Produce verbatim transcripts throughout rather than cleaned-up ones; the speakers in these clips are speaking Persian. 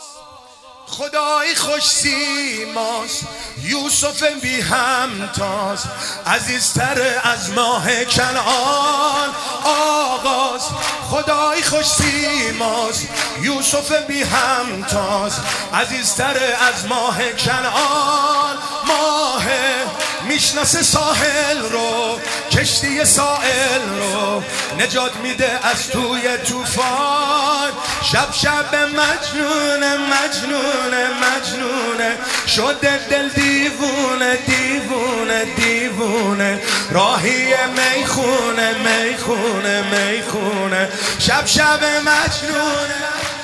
خدای خوش سیماست، یوسف بی همتاز، عزیزتر از ماه کنعان آغاز. خدای خوش سیماست، یوسف بی همتاز، عزیزتر از ماه کنعان. ماه میشناسه ساحل رو، کشتی سائل رو، نجات میده از توی طوفان. شب شب مجنونه مجنونه مجنونه، شده دل دیوونه دیوونه دیوونه، راهی میخونه میخونه میخونه. شب شب مجنونه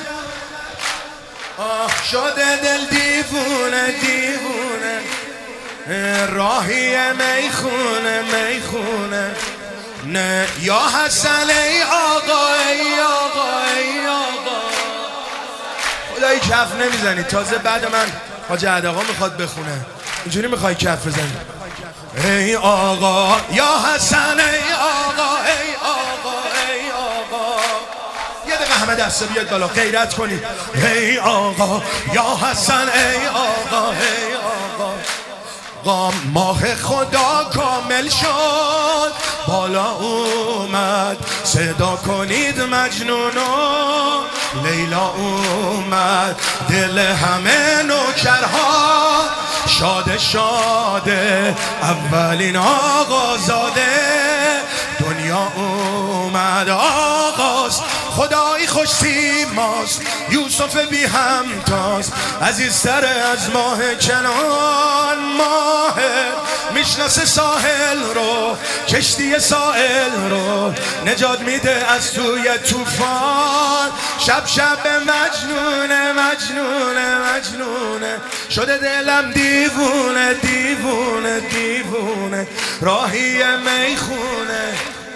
آه، شده دل دیوونه دیوونه، راهی میخونه میخونه. نه یا حسن ای آقا ای آقا ای آقا. خدایی کف نمیزنی، تازه بعد من حاج عدقا میخواد بخونه، اینجوری میخوای کف بزنی؟ ای آقا یا حسن ای آقا ای آقا ای آقا. یه دقیقه همه دسته بیاد بالا غیرت کنید. ای آقا یا حسن ای آقا ای آقا. ماه خدا کامل شد، بالا اومد، صدا کنید مجنونو. لیلا اومد، دل همه نوکرها شاده شاده، اولین آقازاده دنیا اومد آغاز. خدای خوش سیماست، یوسف بی همتاز، عزیزتر از ماه کنعان. ماه میشناسه ساحل رو، کشتی سائل رو، نجات میده از توی طوفان. شب شب مجنونه مجنونه مجنونه، شده دلم دیوونه دیوونه دیوونه، راهی میخونه.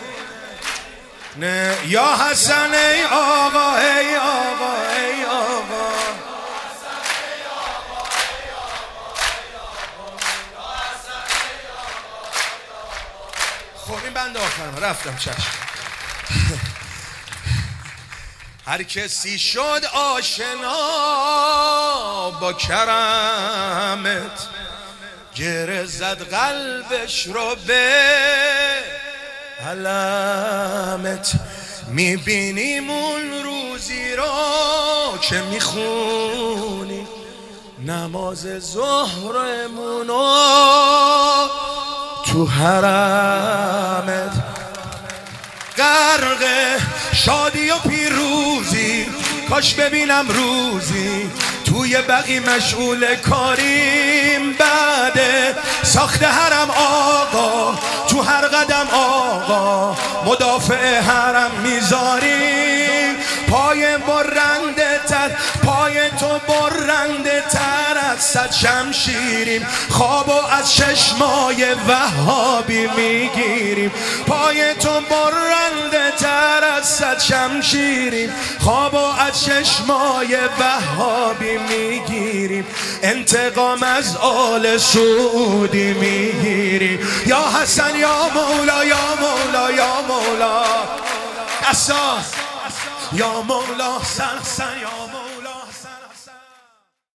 نه یا حسن ای آقا ای آقا ای آقا. خب این بند آخرم رفتم چشم. هر کسی شد آشنا با کرمت، گره زد قلبش رو به علمت. میبینیم اون روزی رو که میخونی نماز ظهرمونو تو حرمت. غرق شادی و پیروزی، کاش ببینم روزی توی بقی مشغول کاریم. بعد ساخت حرم آقا، تو هر قدم آقا مدافع حرم میذاریم. پای برنده تر، پای تو برنده تر از صد شمشیریم، خوابو از چشمای وهابی میگیریم. پای تو برنده تر از صد شمشیریم، خوابو از چشمای وهابی میگیریم. انتقام از آل سعودی میگیریم. یا حسن یا مولا یا مولا یا مولا، اساس یا مولا سن سن یا مولا.